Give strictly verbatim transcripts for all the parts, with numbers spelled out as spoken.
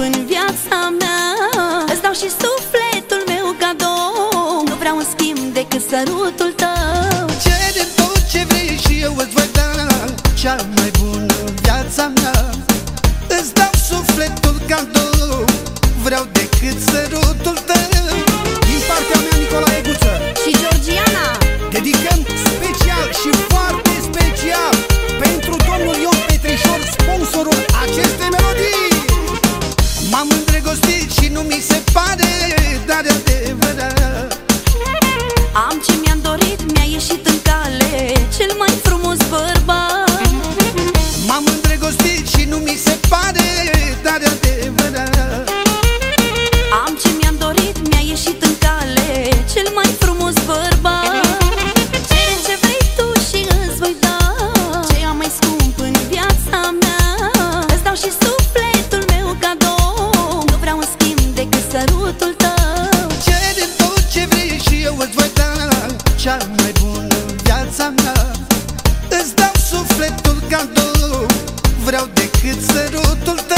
în viața mea. Îți dau și sufletul meu cadou, nu vreau în schimb decât sărutul tău. Cere tot ce vrei și eu îți voi da cea mai bună în viața mea. Îți dau sufletul cadou, vreau decât sărutul tău. Din partea mea, Nicolae Guță și Georgiana, dedicăm special și foarte special pentru domnul Ion Petrișor, sponsorul acestei melodii. M-am îndrăgostit și nu mi se pare, dar e adevărat. am ce mi-am dorit, mi-a ieșit în cale cel mai frumos bărbat. M-am îndrăgostit și nu mi se pare, dar e adevărat. Am ce mi-am dorit, mi-a ieșit în cale cel mai frumos bărbat. Cere ce vrei tu și îți voi da ce am mai scump în viața mea. Îți dau și sufletul meu cadou, nu vreau în schimb decât sărutul tău. Cere tot ce vrei și eu îți voi da cea mai bună în viața mea. Îți dau sufletul cadou, vreau decât sărutul tău.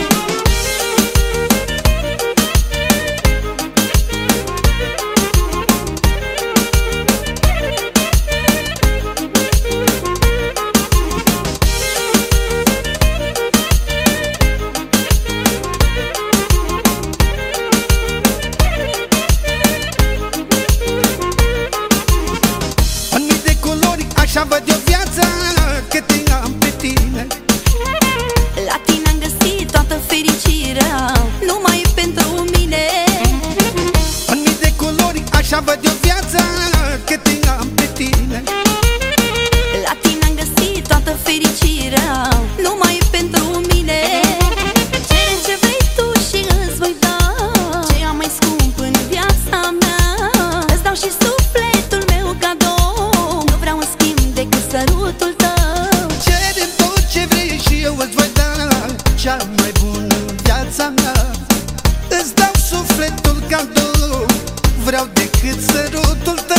Așa văd eu viața, că te am pe tine. La tine am găsit toată fericirea, numai pentru mine. În mii de culori, așa văd eu viața, că te am pe tine. La tine am găsit toată fericirea, numai pentru mine. Cere ce vrei tu și îți voi da ce am mai scump în viața mea. Îți dau și sufletul meu cadou, nu vreau în schimb decât sărutul tău. Cere tot ce vrei și eu îți voi da cea mai bună în viața mea. Îți dau sufletul cadou, vreau decât sărutul tău.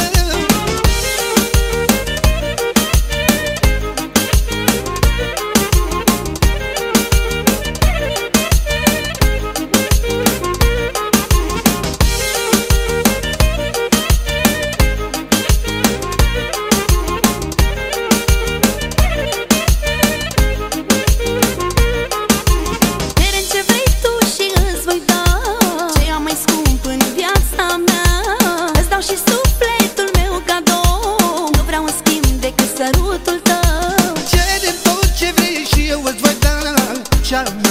Sărutul tău. Cere tot ce vrei și eu îți voi da cea